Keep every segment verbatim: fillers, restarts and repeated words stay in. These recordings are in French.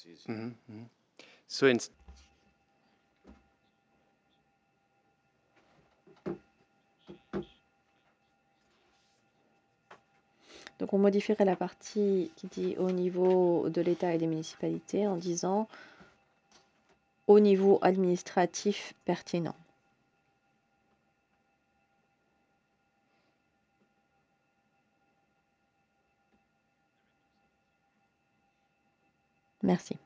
Mhm, mhm. So in, Donc on modifierait la partie qui dit au niveau de l'État et des municipalités en disant au niveau administratif pertinent. Merci.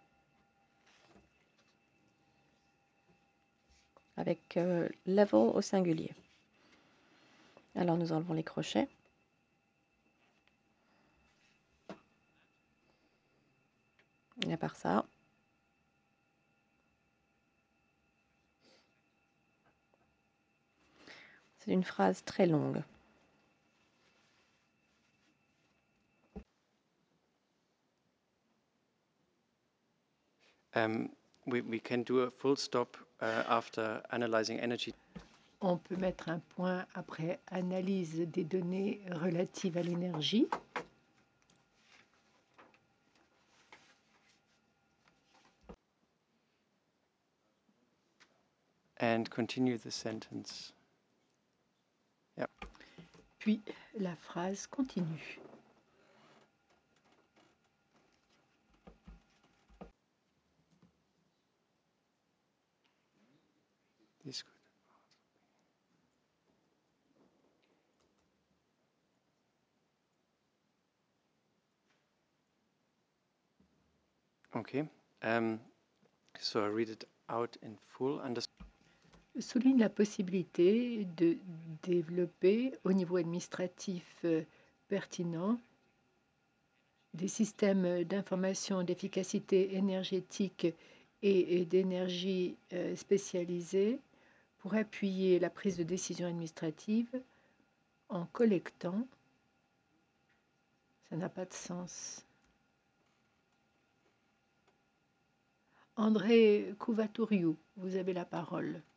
Avec euh, level au singulier. Alors nous enlevons les crochets. Et à part ça, c'est une phrase très longue. um, we, we can do a full stop uh, after analyzing energy. On peut mettre un point après analyse des données relatives à l'énergie. And continue the sentence. Yep. Puis la phrase continue. This good. Okay. Um, so I read it out in full. Under Souligne la possibilité de développer au niveau administratif euh, pertinent des systèmes d'information d'efficacité énergétique et, et d'énergie euh, spécialisés pour appuyer la prise de décision administrative en collectant. Ça n'a pas de sens. André Couvatoriou, vous avez la parole.